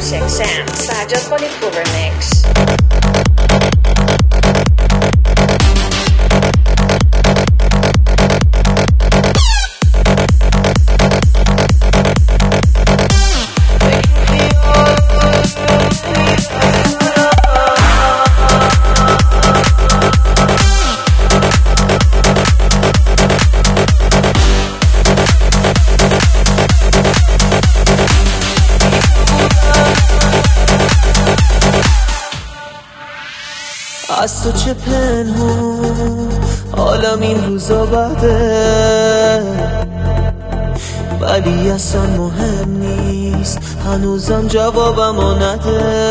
Classic Sound Sajad Polipur Remix. از تو چه پنهون حالم این روزا بده، ولی اصلا مهم نیست، هنوزم جوابمو نده.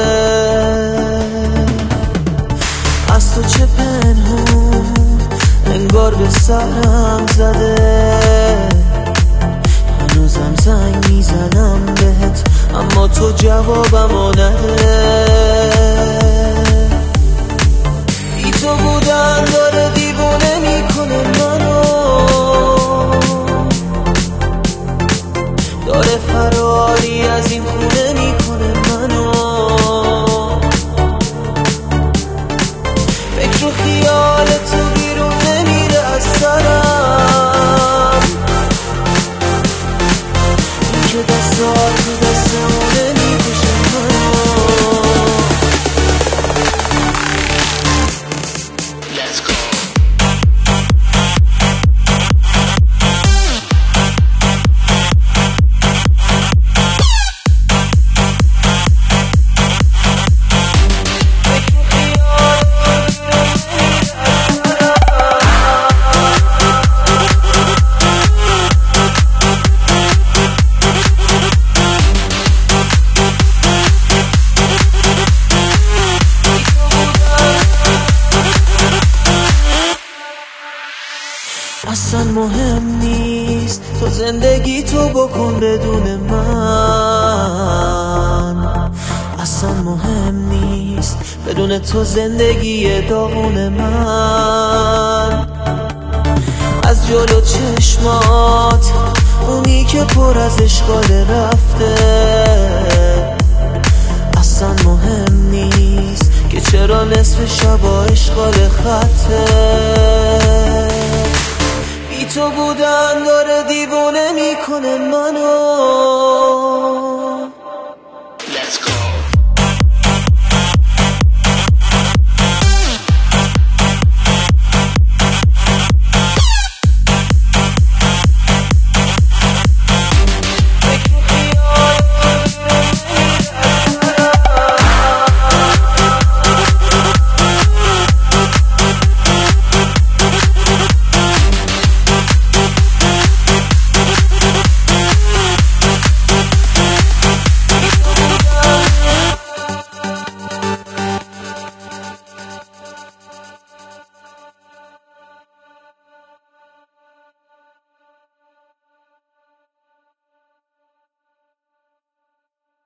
از تو چه پنهون انگار به سرم زده، هنوزم زنگ میزنم بهت اما تو جوابمو نده. تو بودن داره دیوونه میکنه منو، داره فراری از این خونه میکنه منو. فکر و خیال تو بیرون نمیره از سرم، این که دستات تو دستمونه میکشه منو. اصلا مهم نیست تو زندگی تو بکن بدون من، اصلا مهم نیست بدون تو زندگی داغون من. از جلو چشمات اونی که پر از اشکال رفته، اصلا مهم نیست که چرا نصف شبا اشغال خطه. تو بودن داره دیوونه میکنه منو،